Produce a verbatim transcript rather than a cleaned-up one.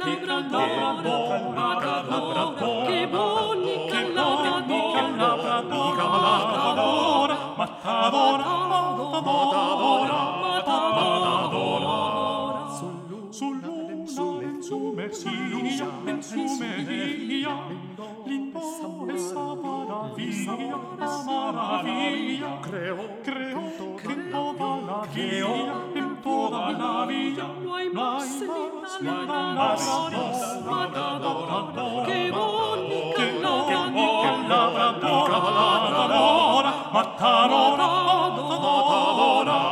labrador, labrador, qué bonita labrador, labrador, matadora, matadora, matadora. Su luna en su mejilla, en su mejilla, lindo esa maravilla, esa maravilla. Creo, creo que en toda la villa, en toda la villa, no hay más linda labradora, qué bonita labradora, labradora, matadora, matadora.